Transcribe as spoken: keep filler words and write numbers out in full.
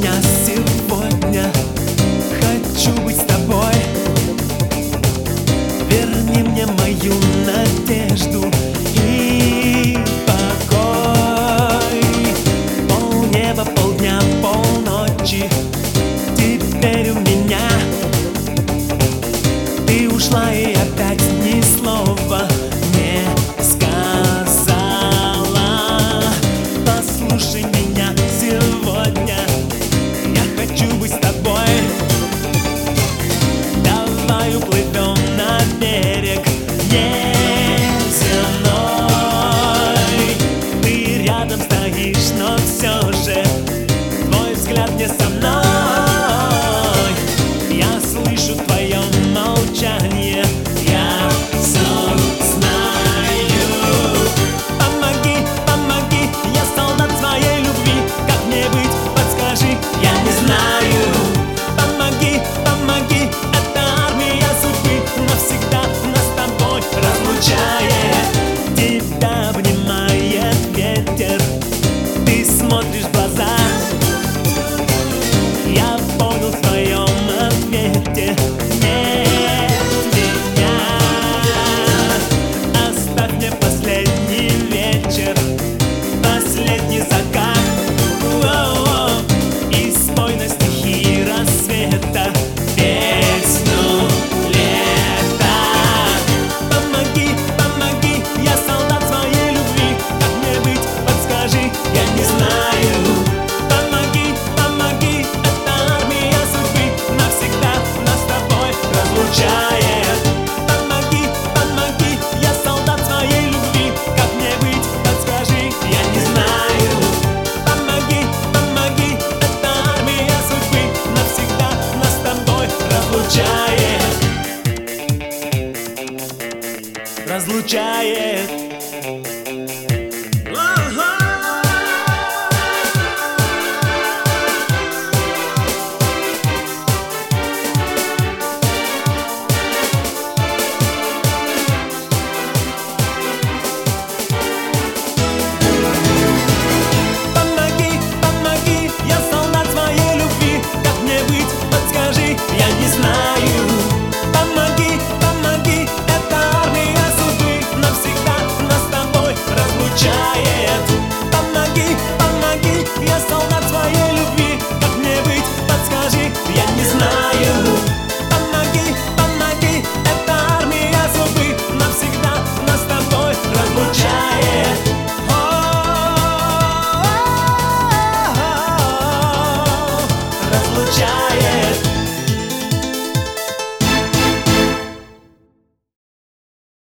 меня сегодня. Хочу быть с тобой. Верни мне мою надежду и покой. Полнеба, полдня, полночи. Теперь у меня. Ты ушла и опять ни слова не сказала. Послушай меня сегодня. Я хочу быть с тобой. Давай уплывем на берег неземной. Ты рядом стоишь, но все же твой взгляд не со мной. Я слышу твое молчание. Я все знаю. Помоги, помоги, я солдат своей любви. Как мне быть, подскажи, я не знаю. Помоги, помоги, это армия судьбы. Навсегда нас с тобой разлучает. Тебя обнимает ветер. Ты смотришь в глаза. Я понял в твоем ответе. Нет меня. Оставь мне последний вечер, последний закат. Воу-воу. И спой на стихи рассвета песню лета. Помоги, помоги, я солдат своей любви. Как мне быть, подскажи, я не знаю. Помоги, помоги, это армия судьбы. Навсегда нас с тобой разлучает. Помоги, помоги, я солдат своей любви. Как мне быть, подскажи, я не знаю. Помоги, помоги, это армия судьбы. Навсегда нас с тобой разлучает. Разлучает.